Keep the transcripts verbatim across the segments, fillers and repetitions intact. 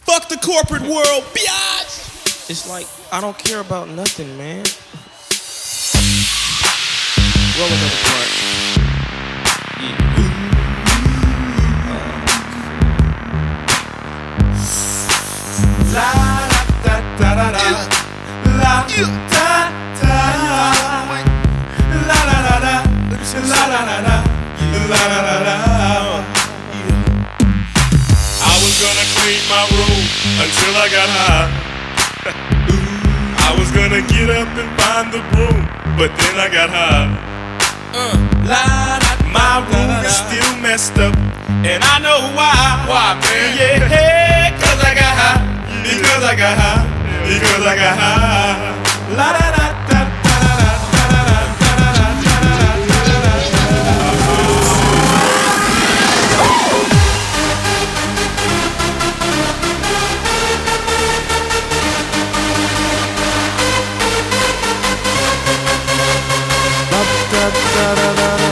Fuck the corporate world, biatch! It's like, I don't care about nothing, man. Roll another part. Yeah. La da da da da, la da da, la da da da, la da da da, la da da da. I was gonna clean my room until I got high. I was gonna get up and find the broom, but then I got high. Uh, la, da, my room is still messed up, and I know why. Why, man? Yeah, hey, cause I got high. Because I got high. Because I got high. La da da da da da da da da da da da da da da da.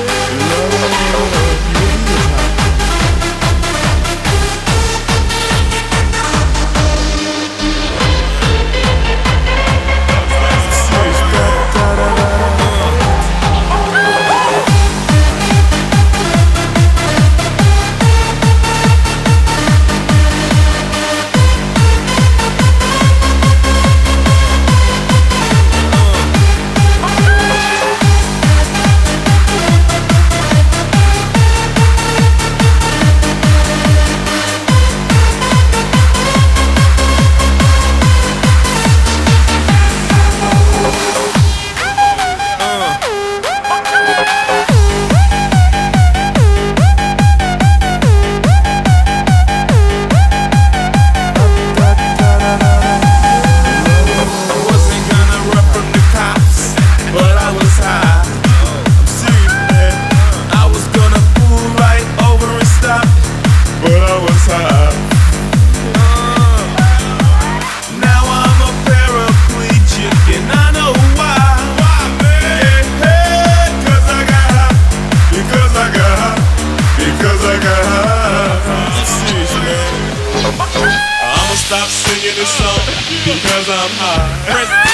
Stop singing this song because I'm high.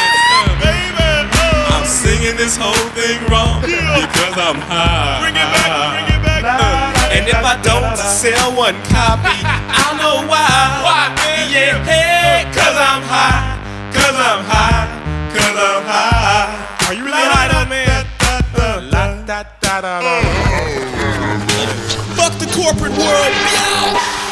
Baby, oh. I'm singing this whole thing wrong because I'm high. Bring it back, bring it back. Uh, and if I don't sell one copy, I'll know why. Why, man? Yeah, hey, cause I'm high, cause I'm high, cause I'm high. Are you really high though, man? La da da da da. Fuck the corporate world, biatch!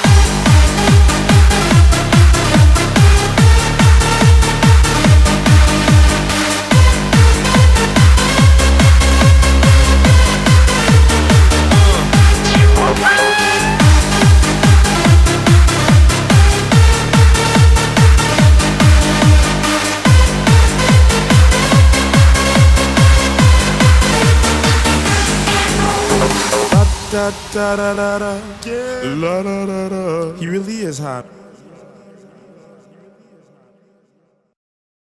Da da da da da, yeah. La da da da. He really is hot.